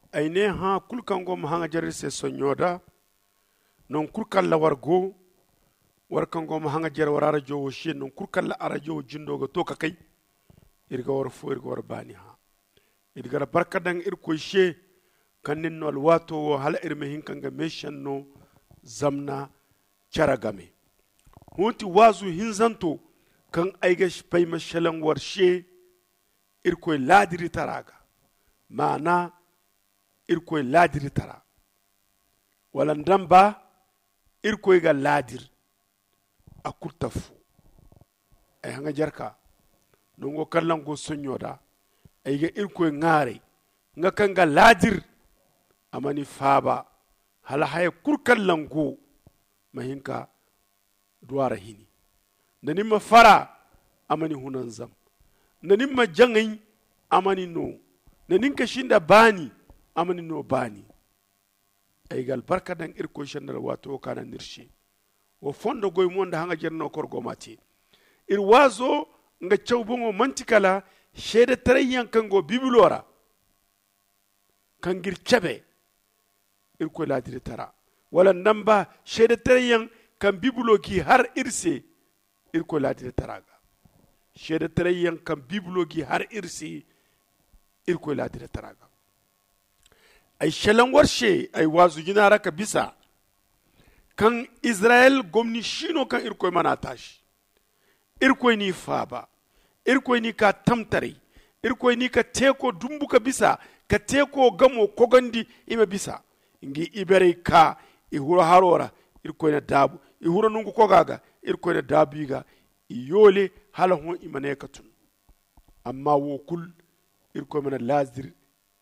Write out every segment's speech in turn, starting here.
aine ha kulkango mahanga jarir se sonyoda non kurkalla wargo warkango mahanga jar warara jowo shi non kurkalla ara jowo jindogo to kai irga war fo irga war bani ha irga barkadan irko she kanin nol wato wo hala irme hinkanga meshanno zamna charagame hunti wazu hinzanto kan aiga pay mashalan warshe irko ladiri taraga mana irko ladiri tara wala ndamba irko ga ladir akurtafu ay hanga jarka nongo kallango sonyoda aiga irko ngare nga kanga ladir amani faba hala hay kurkallango mahinka duwara hini nani ma fara amani hunan zam nani ma jangin amani no nani ka shinda bani amani no bani ay gal barka dan irko shandal wato kana nirshi wo fondo goy monda hanga jerno korgo mati ir wazo nga chawbongo mantikala shede tarayyan kango bibilora kangir chabe irko ladiri tara wala namba shede tarayyan kan bibulogi har irse irko ladiri taraga shede tarayyan kan bibulogi har irse irko ladiri taraga ay shalan warshe ay wazu jinara ka bisa kan Israel gomni shino kan irko mana tashi irko ni faba irko ni ka tamtare irko ni ka teko dumbuka bisa ka teko gamo kogandi ima bisa ingi ibere ka ihuro harora irko na dabu ihuro nungu kogaga irko na dabiga iyole hala hon imane katun amma wo kul irko mana lazir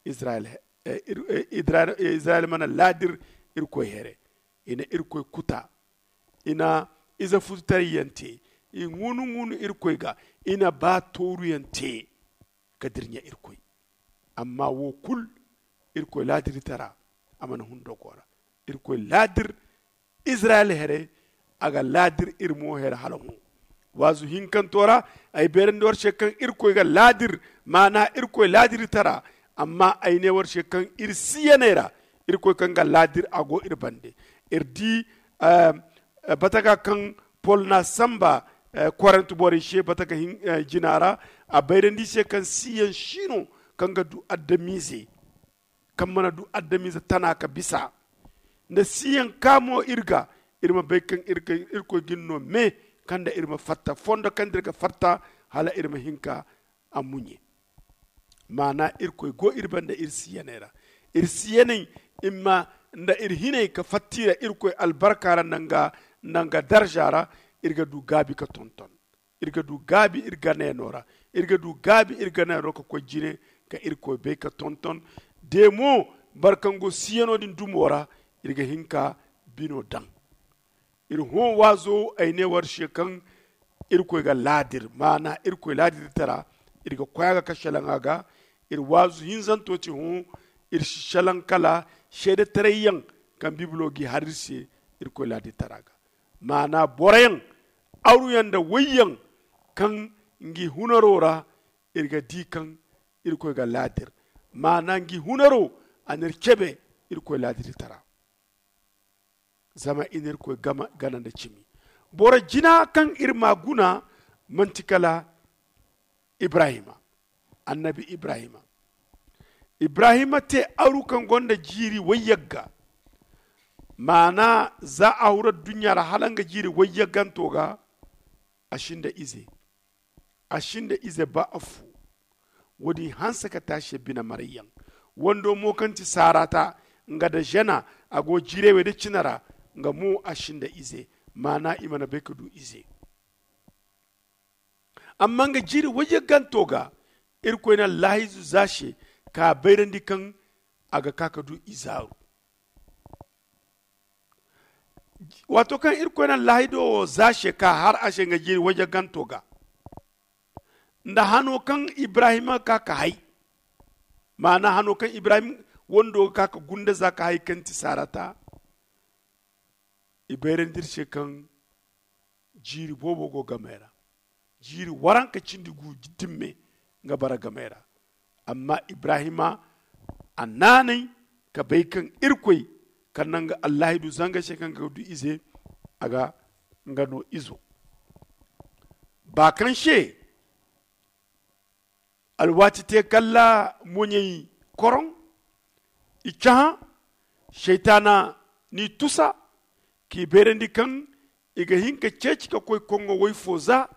Israel mana ladir irko here ina irko kuta ina iza futari yante ngunu irko ga ina ba toru yante kadirnya irko amma wo kul irko ladir tara amana hundo gora irko ladir Israel here aga ladir irmo here halamu wazu hinkan tora ay berende war shekkan irko ga ladir mana irko ladir tara amma ayne war shekkan irsiyanera irko kan ga ladir ago irbande irdi bataka kan polna samba kwarantu bori she bataka jinara a bayrendi shekkan siyan shino kan ga du adamize kan mana du adamize tana ka bisa nda siyan kamo irga irma baykan irko ginno me kanda irma fatta fondo kandirga fatta hala irma hinka amunye mana irko go irbanda irsiyanera irsiyanai imma nda irhine ka fattira irko albarkara nanga darjara irga du gabi ka tonton irga du gabi irga nenora irga du gabi irga nenora ko jine ka irko be ka tonton demo barkango siyano din dumora irga hinka bino dan ir ho wazo ayne war shekan irko ga ladir mana irko ladir tara irga koyaga ka shalanga ir wazu hinzan toti hu ir shalan kala shede tarayyan kan biblogi harise irko ladir taraga mana borayan auru yanda wayyan kan ngi hunarora irga dikan irko ga ladir mana ngi hunaro anir kebe irko ladir tara zama inir ko gana da cimi bora jina kan irma guna mantikala Ibrahima annabi Ibrahima te auru kan gonda jiri wayyaga mana za a hura dunya ra halanga jiri wayyagan toga ashinda ize ba afu wadi hansa ka tashi bina maryam wando mo kanti sarata nga da jana ago jirewe da cinara nga mu ashinda ize mana imana beka du ize amma nga jiri waje gantoga irko ina lahizu zashe ka bayrandi kan aga kaka du izaru wato kan irko ina lahido zashe ka har ashe nga jiri waje gantoga nda hano kan Ibrahima kaka hai mana hano kan Ibrahim wando kaka gunda zaka hai kanti sarata iberen dirshe kan jiri bobo go gamera jiri waranka cindi gu dimme nga bara gamera amma Ibrahima annani ka bai kan irkoi kan nan ga Allah du zanga she kan ga du ize aga ngano izo ba kan she alwati te kalla munyi koron icha shaytana ni tusa ki berendi kan iga hinka ceci ka koy kongo woy foza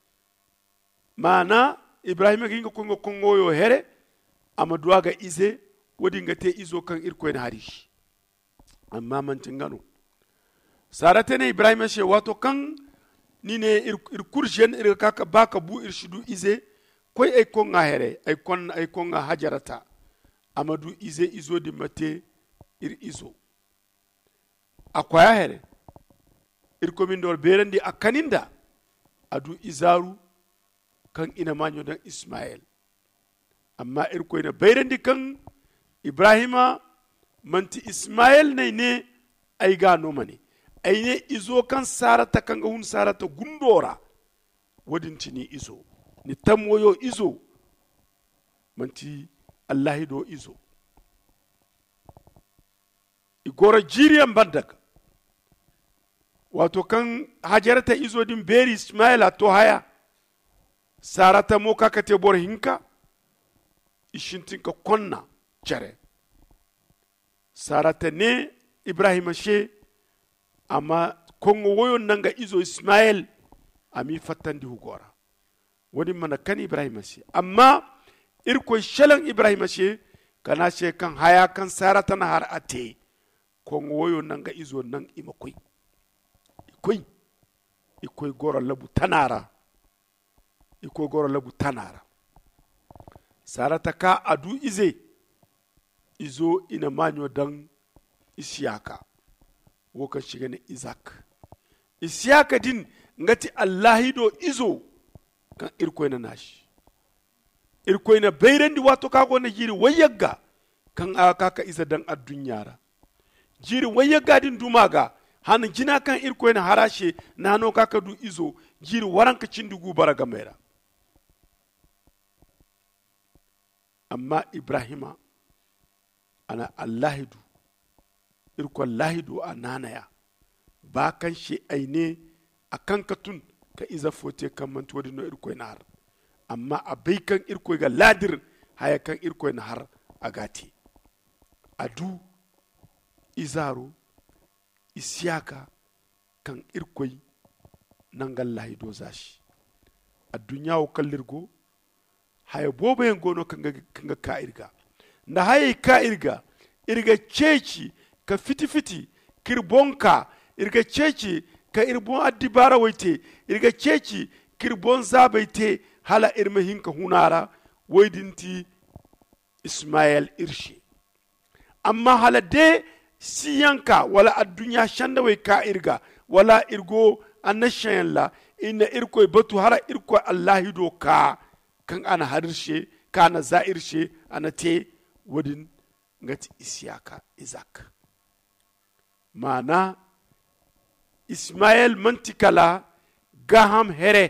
mana ibrahima ga hinka kongo yo here amadu aga ize wodi ngate izo kan irko en harish amma man tingano sarate ne ibrahima she wato kan ni ne ir kurjen ir kaka baka bu irshidu ize koy ay konga here ay konga hajarata amadu izo di mate ir izo akwaya here irkomindol berendi akaninda adu izaru kan ina manyo dan Ismail amma irko ina berendi kan Ibrahima manti Ismail ne ay gano mani ay ne izo kan sarata kan ga hun sarata gundora wadintini izo ni tamwoyo izo manti Allah do izo igora jiriyan bandak wato kan hajarata izo din beri Ismaila to haya sarata mo kakate bor hinka ishintin ka konna cere sarata ne Ibrahima she amma kongo woyon nanga izo Ismail ami fattandi hugora wani mana kan Ibrahima she amma irko shalan Ibrahima she kana she kan haya kan sarata na har ate kongo woyon nanga izo nan imakoi ikoy goro labu tanara sarata ka adu izo ina manyo dan Isiyaka wokan shiga ne Isiyaka din ngati Allahi do izo kan irkoy na nashi irkoy na beyrandi wato kago na jiri wayagga kan aka iza dan addunyara jiri wayagga din dumaga hanin jina kan irko yana harashe na hano kaka du izo jiri waranka cindugu baraga mera amma Ibrahima ana Allahidu irko Allahidu a nanaya ba kan shi aine a kan katun ka iza fote kan mantuwa dino irko yana har amma a bai kan irko ga ladir haya kan irko yana har a gati adu izaro Isiyaka kan irkoy nangal lahi do zashi addunya o kallirgo haya boba en gono kanga ka irga nda haye ka irga ceci ka fiti kirbonka irga ceci ka irbon addibara waite irga ceci kirbon zabaite hala irma hinka hunara waidinti Ismail irshe amma hala de siyanka wala addunya shanda way ka irga wala irgo annashayan la inna irko batu hara irko Allahi do ka kan ana harshe kana zairshe ana te wadin ngati Isiyaka Isaac mana Ismail mantikala gaham here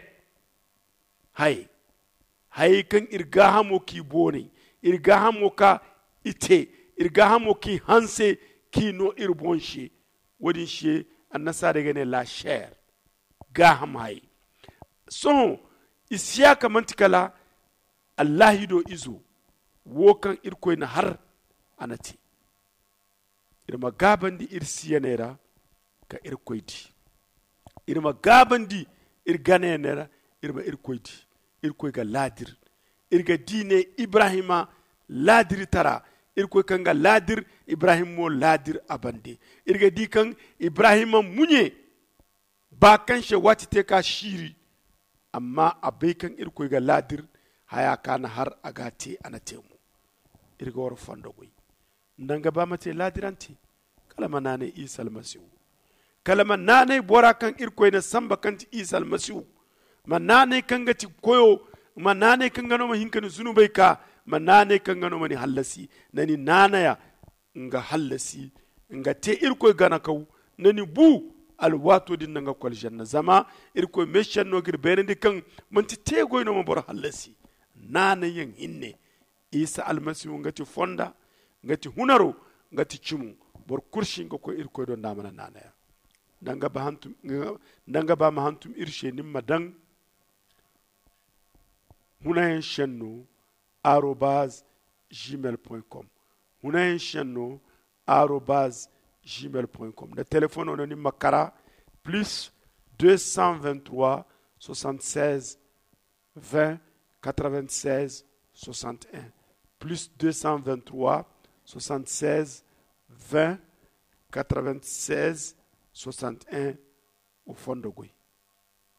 hay kan irgahamo ki bone irgahamo ka ite irgahamo ki hanse kino irbonshi wadin shi annasa daga ne la chair gaham hay so Isiyaka mantikala Allahi do izo wokan irkoy na har anati irma gabandi irsiyanera ka irkoyti irma gabandi irganenera irma irkoyti irkoy ga ladir irga dine Ibrahima ladir tara irkoy kanga ladir Ibrahim mo ladir abande irga di kan Ibrahima munye ba kan she watite ka shiri amma abai kan irkoy ga ladir haya kana har agate anatemu irga war fondogoy ndanga ba mate ladiranti kalama nane Isa almasihu kalama nane bora kan irkoy na samba kanti Isa almasihu manane kanga ti koyo manane kanga no hinkanu zunubai ka manane kanga no mani hallasi nani nanaya nga hallasi nga te irkoy gana kaw nani bu alwato din nga kol janna zama irkoy meshan no gir berendi kan manti te goy no mo bor hallasi nana yen hinne Isa almasihu ngati fonda ngati hunaro ngati cimu bor kurshi nga ko irko do namana nanaya nanga ba mahantum irshe nimma dan hunayen shenno @gmail.com hunayen shenno @gmail.com le téléphone on ni makara plus 223 76 20 96 61 plus 223 76 20 96 61 au fond de Gouy.